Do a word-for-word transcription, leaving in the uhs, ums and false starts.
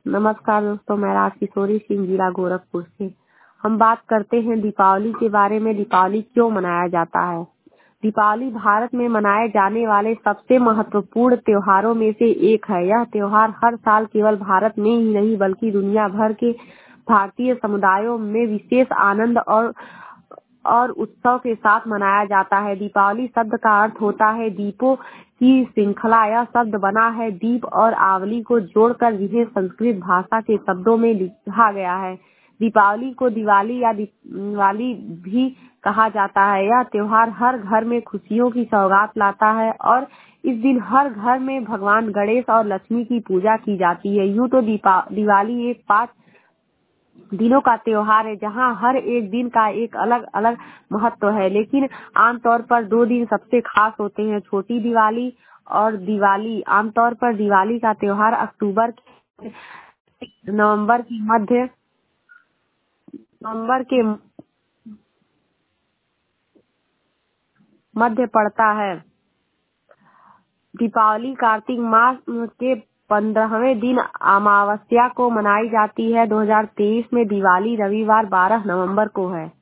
नमस्कार दोस्तों, मैं राज किशोरी सिंह, जिला गोरखपुर से। हम बात करते हैं दीपावली के बारे में। दीपावली क्यों मनाया जाता है? दीपावली भारत में मनाए जाने वाले सबसे महत्वपूर्ण त्योहारों में से एक है। यह त्योहार हर साल केवल भारत में ही नहीं बल्कि दुनिया भर के भारतीय समुदायों में विशेष आनंद और और उत्सव के साथ मनाया जाता है। दीपावली शब्द का अर्थ होता है दीपों की श्रृंखला। यह शब्द बना है दीप और आवली को जोड़कर, जिन्हें संस्कृत भाषा के शब्दों में लिखा गया है। दीपावली को दिवाली या दिवाली भी कहा जाता है। यह त्योहार हर घर में खुशियों की सौगात लाता है और इस दिन हर घर में भगवान गणेश और लक्ष्मी की पूजा की जाती है। यूँ तो दीपा दिवाली एक पाँच दिनों का त्योहार है, जहां हर एक दिन का एक अलग अलग महत्व है, लेकिन आमतौर पर दो दिन सबसे खास होते हैं, छोटी दिवाली और दिवाली। आमतौर पर दिवाली का त्योहार अक्टूबर नवंबर के मध्य नवंबर के मध्य पड़ता है। दीपावली कार्तिक मास के पंद्रहवें दिन अमावस्या को मनाई जाती है। दो हज़ार तेईस में दिवाली रविवार बारह नवंबर को है।